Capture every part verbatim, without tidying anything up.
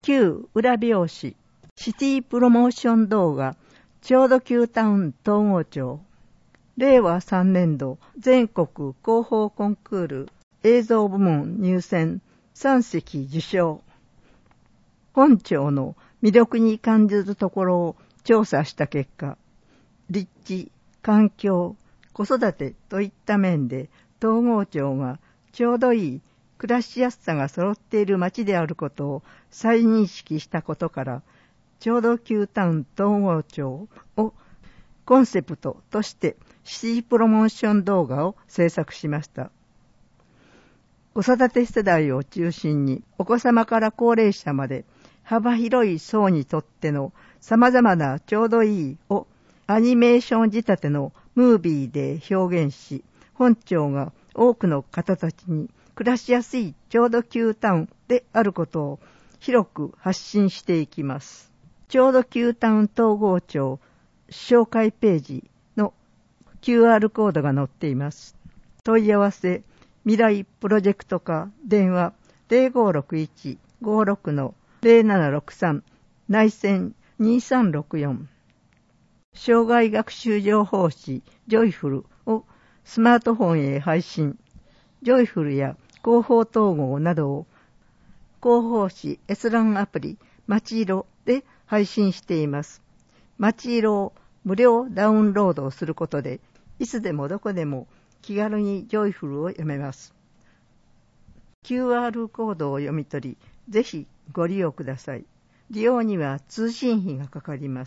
旧裏表紙シティプロモーション動画浄土旧タウン東郷町れいわさんねん度全国広報コンクール映像部門入選さん席受賞。本町の魅力に感じるところを調査した結果、立地、環境、子育てといった面で東郷町がちょうどいい暮らしやすさが揃っている町であることを再認識したことから、浄土旧タウン東郷町をコンセプトとしてシティプロモーション動画を制作しました。子育て世代を中心にお子様から高齢者まで幅広い層にとっての様々なちょうどいいをアニメーション仕立てのムービーで表現し、本町が多くの方たちに暮らしやすいちょうど旧タウンであることを広く発信していきます。ちょうど旧タウン東郷町紹介ページの キューアール コードが載っています。問い合わせ、未来プロジェクト課電話 ゼロごろくいち ごろく ゼロななろくさん 内線にさんろくよん。障害学習情報誌ジョイフルをスマートフォンへ配信。ジョイフルや広報統合などを広報誌閲覧アプリまちいろで配信しています。まちいろを無料ダウンロードすることで、いつでもどこでも気軽にジョイフルを読めます。キューアール コードを読み取り、ぜひご利用ください。利用には通信費がかかります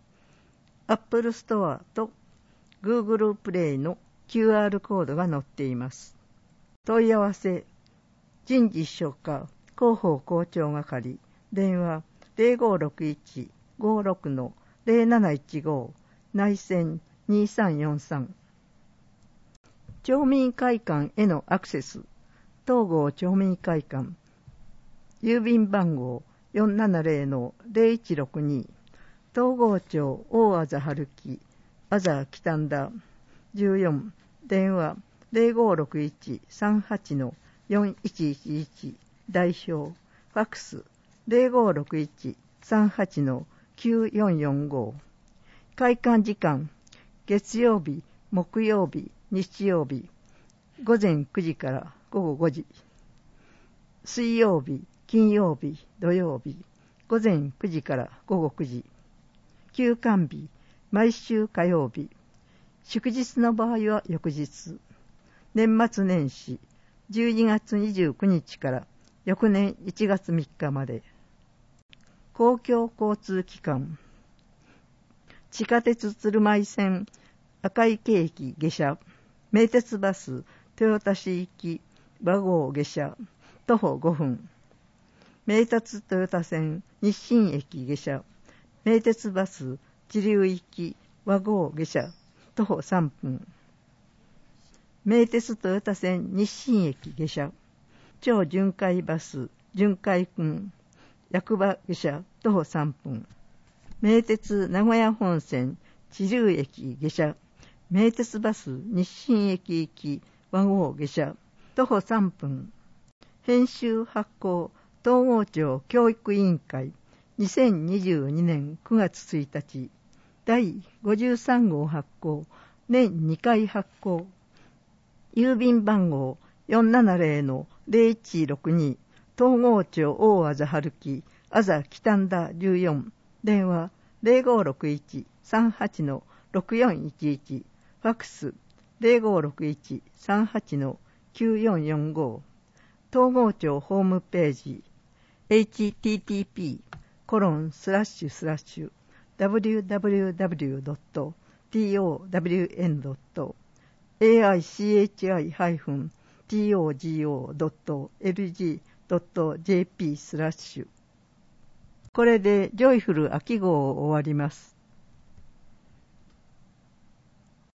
。Apple Store と Google Play の キューアール コードが載っています。問い合わせ、人事秘書課広報校長係電話 ゼロごろくいち ごろく ゼロなないちご 内線にさんよんさん。町民会館へのアクセス、東郷町民会館、郵便番号 よんななゼロ ゼロいちろくに、東郷町大あざ春木、あざ北田じゅうよん、電話ゼロごろくいち さんはち よんいちいちいち、代表、ファックスゼロごろくいち さんはち きゅうよんよんご。開館時間、月曜日、木曜日、日曜日、午前くじから午後ごじ。水曜日、金曜日、土曜日、午前くじから午後くじ。休館日、毎週火曜日。祝日の場合は翌日。年末年始、じゅうにがつにじゅうくにちから翌年いちがつみっかまで。公共交通機関、地下鉄鶴舞線赤池駅下車、名鉄バス豊田市行き和合下車徒歩ごふん、名鉄豊田線日清駅下車、名鉄バス知立行き和合下車徒歩さんぷん、名鉄豊田線日清駅下車、超巡回バス巡回君役場下車徒歩さんぷん、名鉄名古屋本線知立駅下車、名鉄バス日清駅行き和合下車徒歩さんぷん。編集発行東郷町教育委員会にせんにじゅうにねんくがつついたちだいごじゅうさんごう発行、年にかい発行。郵便番号 よんななゼロ ゼロいちろくに 東郷町大あざ春木あざ北田じゅうよん、電話ゼロごろくいち さんはち ろくよんいちいち、ファックスゼロごろくいち さんはち きゅうよんよんご。東郷町ホームページ エイチティーティーピー コロンスラッシュスラッシュ ダブリューダブリューダブリュー ドット トウ ドット エーアイシーエイチアイ ハイフン トゴ ドット エルジー ドット ジェーピー スラッシュ。これでジョイフル秋号を終わります。